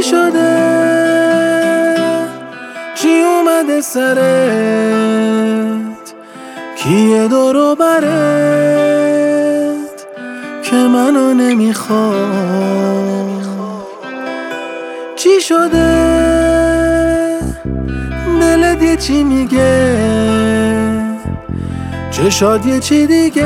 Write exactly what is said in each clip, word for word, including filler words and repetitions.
چی شده؟ چی اومده سرت؟ کیه دور و برت که منو نمیخواد؟ چی شده؟ دلت یه چی میگه؟ چشات یه چی دیگه؟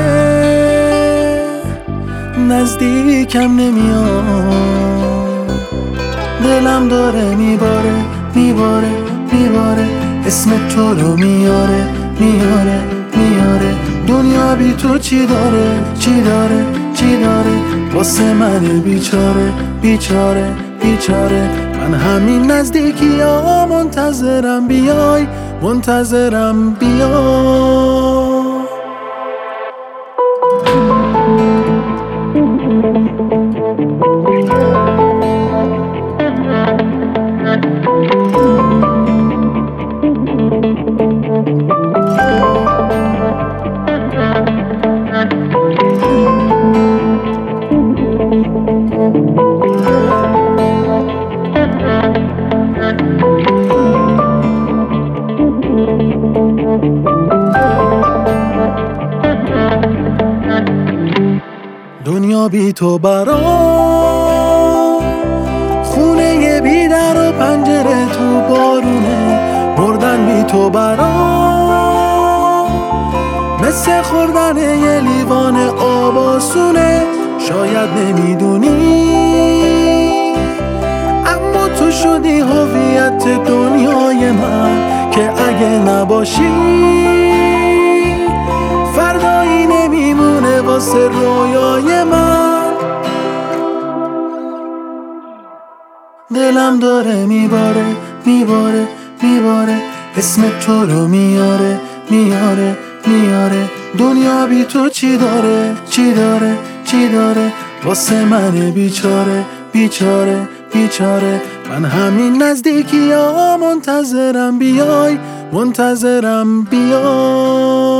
نزدیکم نمیاد، دلم داره میباره میباره میباره، اسم تو رو میاره میاره میاره. دنیا بی تو چی داره چی داره چی داره؟ واسه من بیچاره بیچاره بیچاره. من همین نزدیکی ها منتظرم بیای، منتظرم بیای. دنیا بی تو برام خونه بی در و پنجره تو بارونه، مردن بی تو برام مثل خوردن یه لیوان آب آسونه. شاید نمیدونی اما تو شدی هویت دنیای من، که اگه نباشی فردایی نمیمونه واسه رویای من. دلم داره میباره میباره میباره، اسم تو رو میاره میاره میاره. دنیا بی تو چی داره چی داره چی داره؟ واسه من بیچاره بیچاره بیچاره. من همین نزدیکی ها منتظرم بیای، منتظرم بیای.